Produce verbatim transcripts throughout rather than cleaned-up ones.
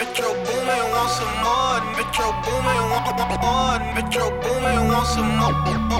Metro Boomin want some more. Metro Boomin want more. Metro Boomin want some more.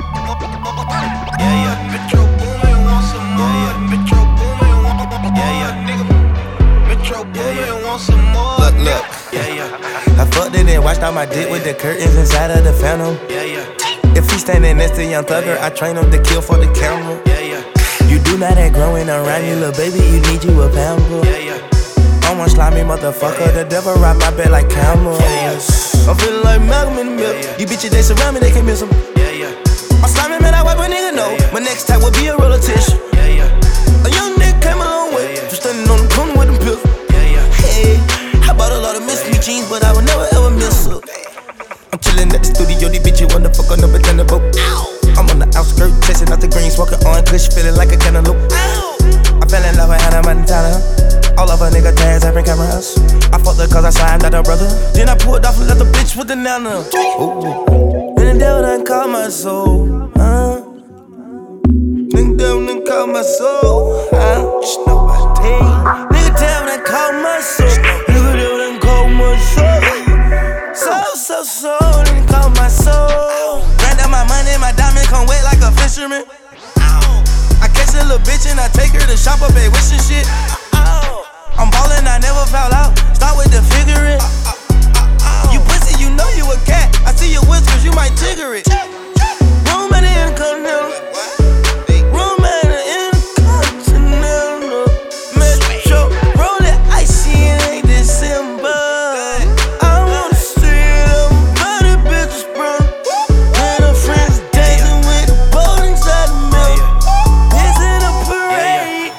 Yeah, yeah. Metro Boomin want some more. Metro Boomin want yeah, yeah. Nigga. Metro Boomin want some more. Look, look. Yeah, yeah. I fucked it and washed out my dick with the curtains inside of the Phantom. Yeah, yeah. If he standing next to Young Thugger, I train him to kill for the camera. Yeah, yeah. You do not that growing around you, little baby, you need you a pamper. Yeah, yeah. I'm one slimy motherfucker, the devil ride my bed like camels. I'm feeling like Malcolm in the middle. You bitches, they surround me, they can't miss him. Yeah, yeah. I'm slimy, man, I wipe a nigga know. My next type will be a roll of tissue. Yeah, yeah. A young nigga came a long way, just standing on the corner with them pills. Yeah, yeah. Hey, I bought a lot of Miss Me jeans, but I would never ever miss her. I'm chillin' at the studio, these bitches wanna fuck on the banana boat. I'm on the outskirts, chasing out the green, smoking on kush, feeling like a cantaloupe. I fell in love with Hannah Montana. All of her nigga tags, having cameras. I fucked her cause I signed out her brother. Then I pulled off and left the bitch with the nana. Ooh. And the devil done called my soul, huh? Nigga devil done called my soul, huh? Just know about that. Hey, nigga devil done called my soul. Nigga devil done called my soul. So, so, so, nigga called my soul. Ran down my money, my diamond come wet like a fisherman. I catch a little bitch and I take her to shop up at Wish and shit. I'm ballin', I never foul out. Start with the figuring. You pussy, you know you a cat. I see your whiskers, you might trigger it. Room at the Intercontinental. Room at the Intercontinental. Metro, roll it icy, it ain't December. I wanna see them body bitches burn. And her friends dancing with the boat inside the milk. It's in a parade.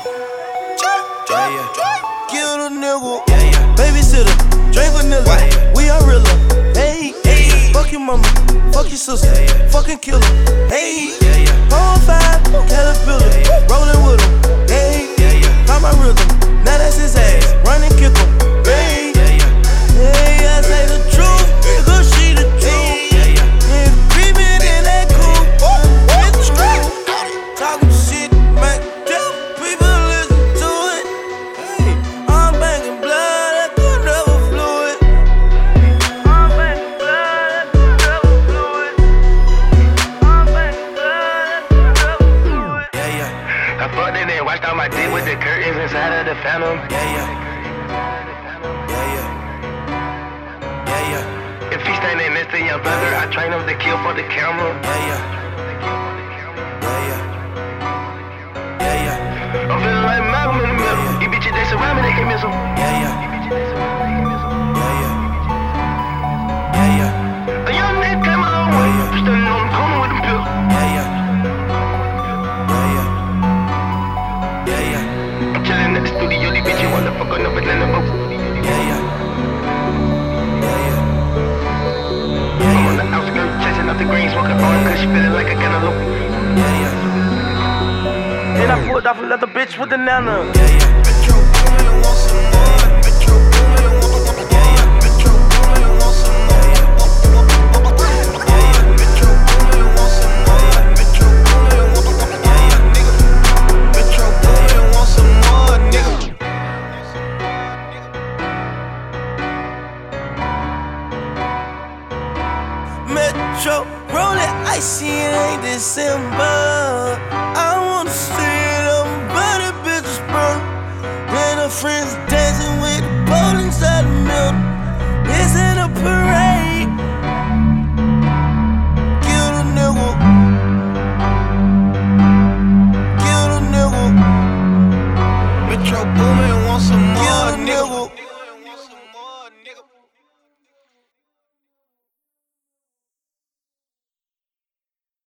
Kill the nigga. Babysitter, drink vanilla. We are realer. Hey, hey. Fuck your mama, fuck your sister, fucking killer. Hey, four five, caterpillar, rolling with him. Hey, got my rhythm. Now that's his ass. Run and kick him. Hey, hey, I say the truth, nigga, she the truth. Nigga creeping in that cool, with the truth. Talking shit, man, tell people listen to it. Hey, I'm banging blood, I could never fluid. I'm banging blood, I could never fluid. I'm banging blood, I could never fluid. Yeah, yeah. I fucked it and washed out my dick with the curtains inside of the Phantom. Yeah, yeah. Yeah, yeah. Yeah, yeah. If he standing next to Young Thugger, I train him to kill for the camera. Yeah, yeah. Yeah, yeah. Yeah, yeah. I'm feeling like Malcolm in the middle. These bitches, they surround me, they can't miss him. Yeah, yeah. Yeah, yeah. Yeah, yeah. A young nigga came a long way, just standing on the corner with them pills. Yeah, yeah. Yeah, yeah. Yeah, yeah. I'm chillin' at the studio, these bitches wanna fuck on the banana boat. Yeah, yeah. Yeah, yeah. I'm on the outskirts, chasing out the green, smoking on kush, feeling like a cantaloupe. Yeah, yeah. Then I pulled off and left the bitch with the nana. Yeah, yeah. Metro Boomin want some more. Metro Boomin want yeah, yeah. Metro Boomin want some more. Yeah, yeah. Metro Boomin want some more. Metro Boomin want yeah, yeah, nigga. Metro Boomin want some more, nigga. Metro, roll it icy, it ain't December. I